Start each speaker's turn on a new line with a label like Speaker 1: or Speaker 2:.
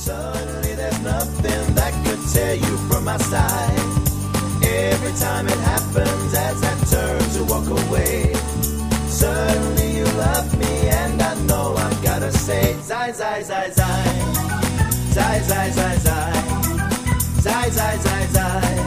Speaker 1: Suddenly there's nothing that could tear you from my side. Every time it happens as I turn to walk away, suddenly you love me and I know I've gotta say, Zai, Zai, Zai, Zai, Zai, Zai, Zai, Zai, Zai, Zai, Zai, Zai.